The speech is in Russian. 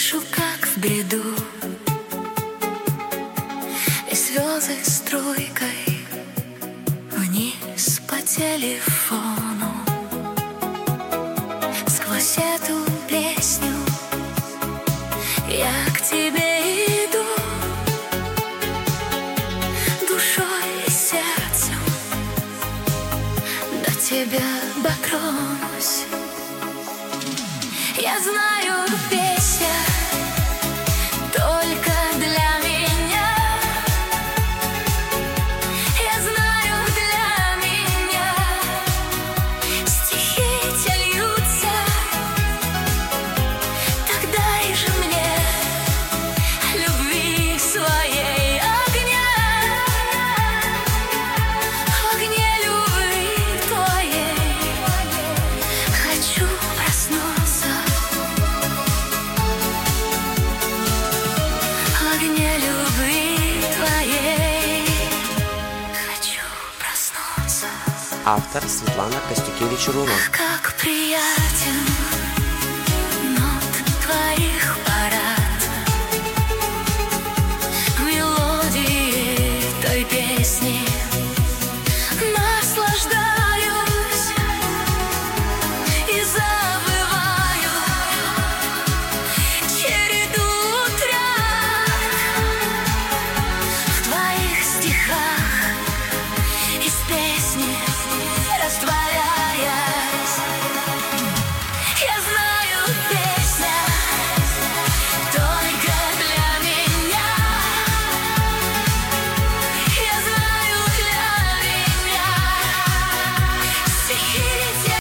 Слышу, как в бреду, и слезы струйкой вниз по телефону. Сквозь эту песню я к тебе иду, душой и сердцем до тебя дотронусь. Я знаю, песня только для меня. Я знаю, для меня стихи те льются. Так дай же мне любви своей огня, в огне любви твоей хочу проснуться. В огне любви твоей хочу проснуться. Автор Светлана Костюкевич-Рунов. Как приятен нот твоих